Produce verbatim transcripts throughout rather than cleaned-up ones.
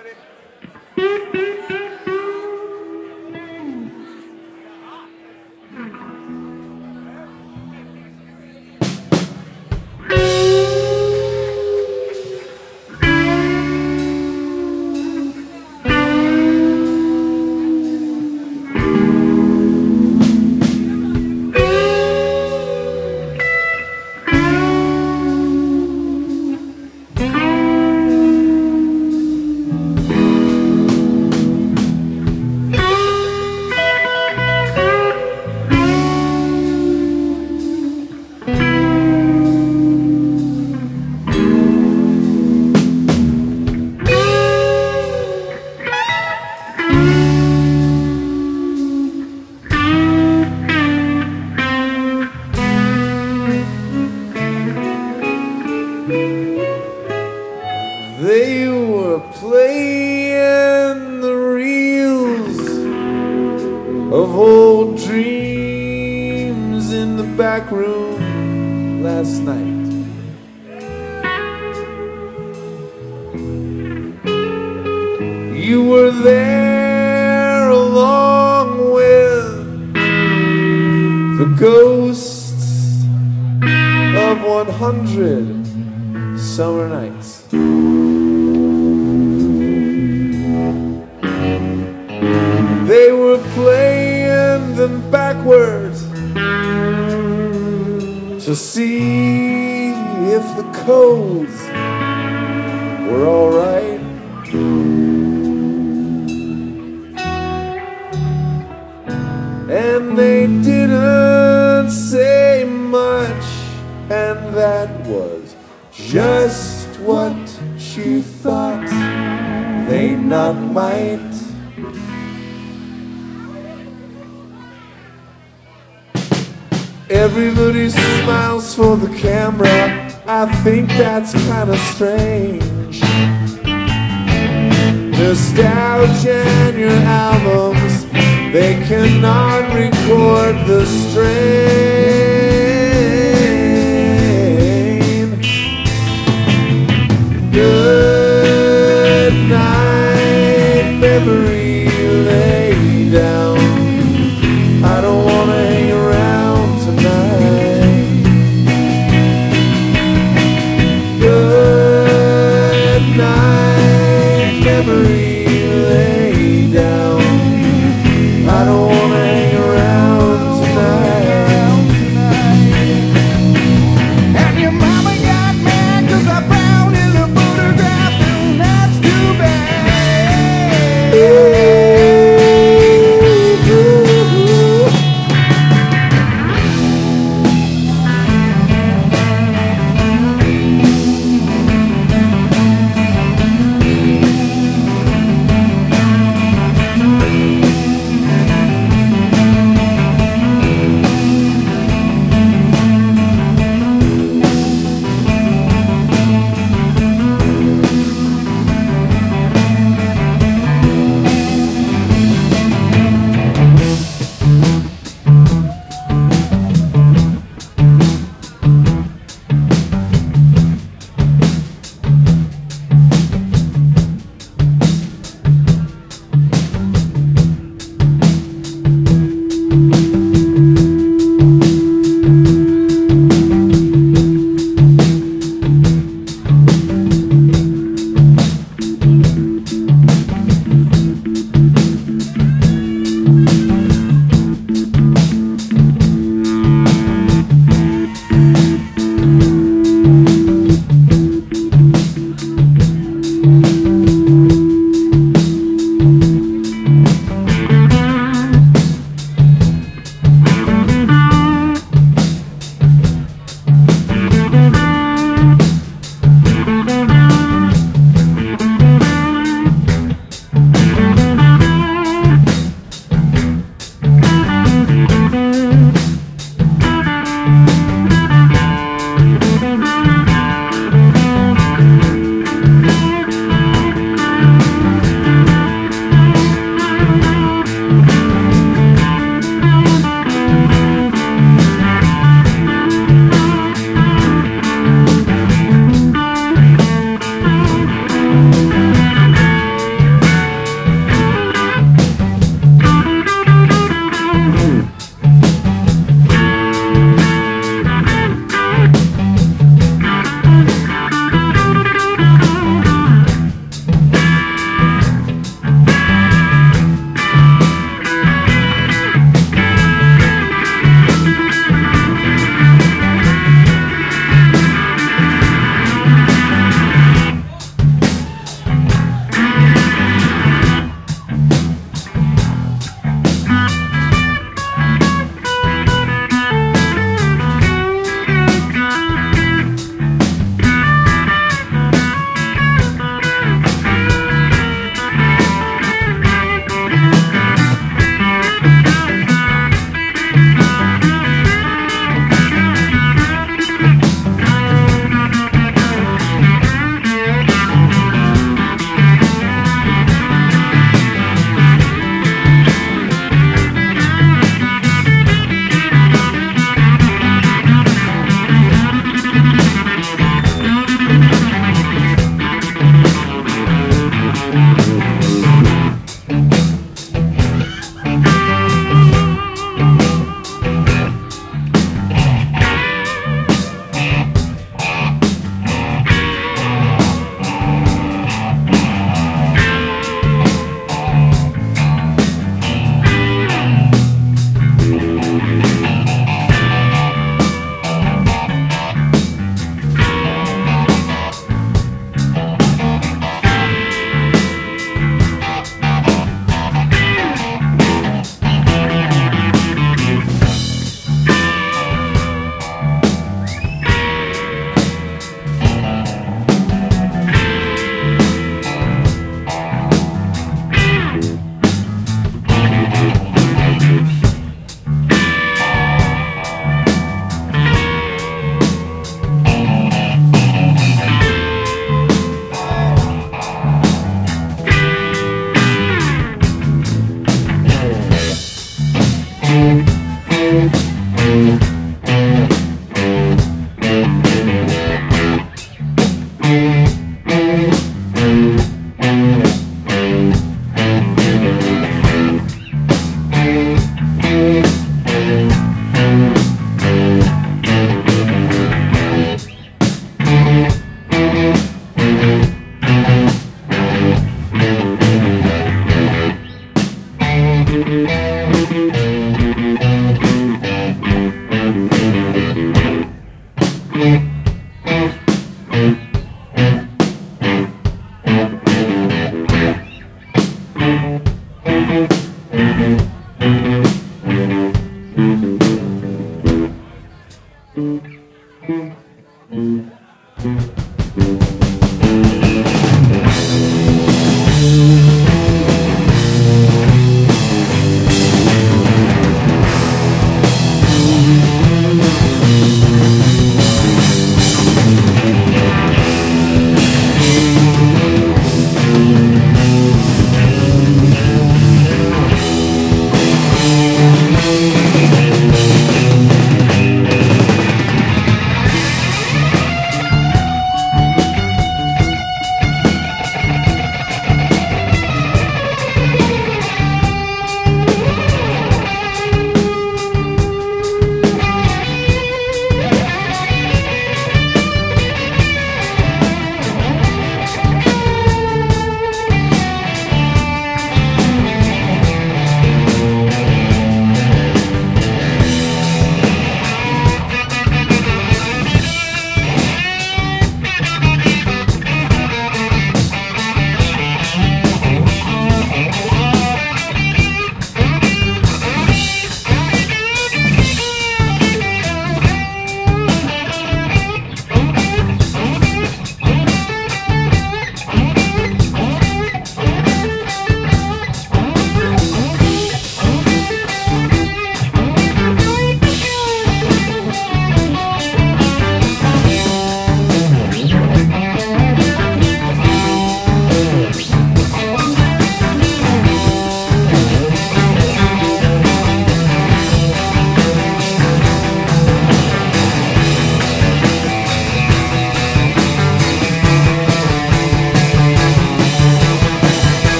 They were playing the reels of old dreams in the back room last night. You were there along with the ghosts of one hundred summer nights. They were playing them backwards to see if the codes were all right. And they didn't say much, and that was just what she thought they not might. Everybody smiles for the camera. I think that's kinda strange. Nostalgia and your albums, they cannot record the strain. Good night, memory, lay down. I don't wanna hang around tonight. Good night, memory, lay down. I don't wanna hang around tonight. And your mama got mad 'cause I found in the photograph, and that's too bad.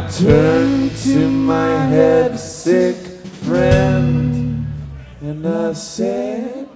turned to my head sick friend and I said,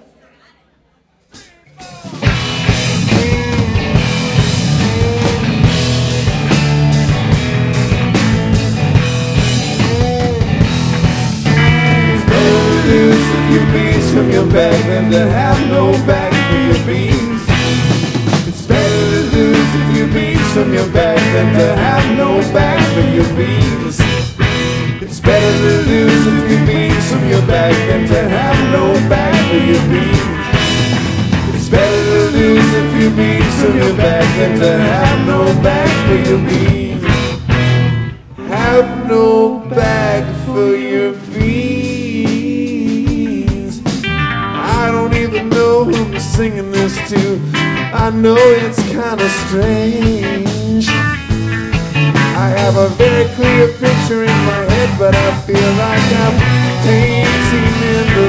it's better to lose a few beans from your bag than to have no bag for your beans. It's better to lose a few beans from your bag than to have no bag for your beans. It's better to lose a few beans from your bag than to have no bag for your beans. It's better to lose a few beans from your bag than to have no bag for your beans. Have no bag for your beans. I don't even know who I'm singing this to. I know it's kinda strange. I have a very clear picture in my head, but I feel like I'm painting in the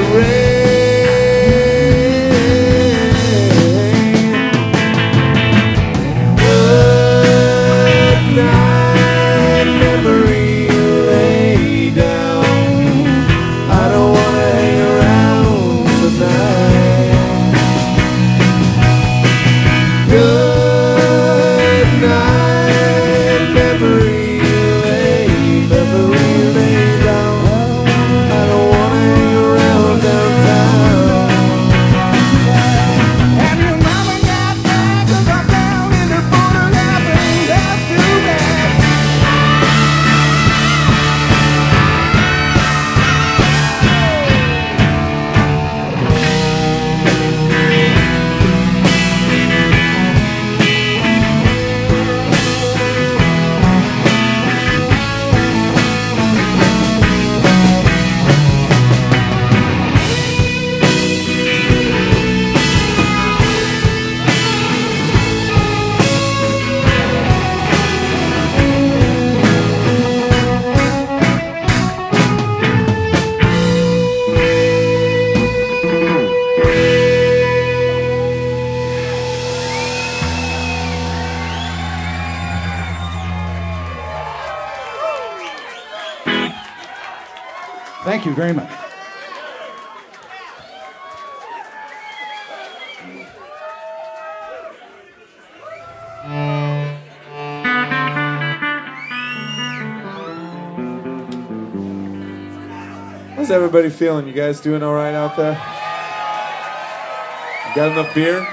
rain. Good night, memory, lay down. I don't wanna hang around tonight. Good night, memory, lay, memory, lay down. I don't wanna hang around downtown. And your mama got mad 'cause I'm down in the photograph and that's too bad. Thank you very much. How's everybody feeling? You guys doing all right out there? You got enough beer?